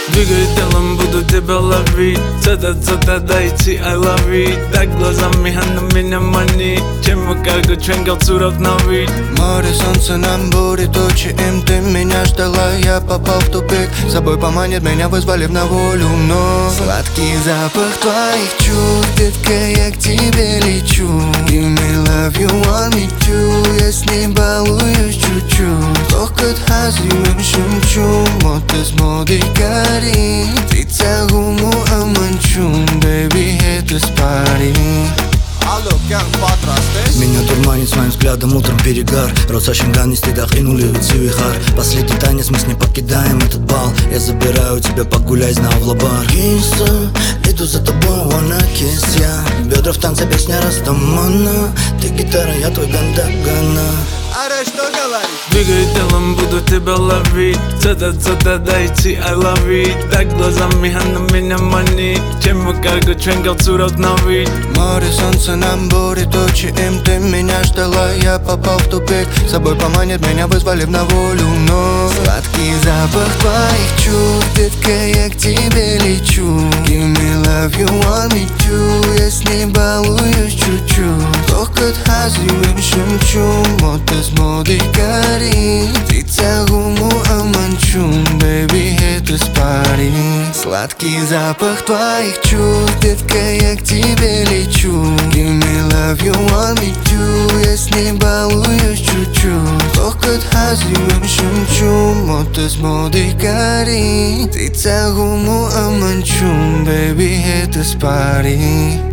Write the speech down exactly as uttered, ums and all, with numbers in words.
Двигай телом, буду тебя ловить. Цета-цета, дайте I love it. Так глазами она меня манит. Чем как ученгал цуров на вид. Море, солнце, нам будет тучи. Им ты меня ждала, я попал в тупик. С собой поманит, меня вызвали на волю. Но сладкий запах твоих чувств, детка, я к тебе лечу. Give me love, you want me to. Я с ней балуюсь чуть-чуть. Тохкат хазиюм шумчум. Мотес моды кари. Ты цагуму аманчум. Baby, это спари. Меня дурманит своим взглядом утром перегар. Роса шинган, стидах и нули цивихар. Последний танец, мы с ней покидаем этот бал. Я забираю тебя, погуляй, знал в лабар. Кисса, иду за тобой, wanna kiss я. Бедра в танце, песня Растамана. Ты гитара, я твой гандагана. Аре, что говоришь? Двигай телом, буду тебя ловить. Цета-цета, дайте I love it. Так глазами она меня манит. Чем как ученгал цуров на вид. Море, солнце, нам будет тучи. Им ты меня ждала, я попал в тупик. С собой поманит, меня вызвали на волю. Но сладкий запах твоих чувств, детка, я к тебе лечу. Give me love, you want me to. Я с ней балуюсь чуть-чуть. Тохкат хазиюм шумчум. Мотес моды кари. Ты цагуму аманчум. Baby, это спари. Сладкий запах твоих чувств, детка, я к тебе лечу. Give me love, you want me to. Я с ней балуюсь чуть-чуть. Тохкат хазиюм шумчум. Мотес моды кари. Ты цагуму аманчум. Baby, это спари.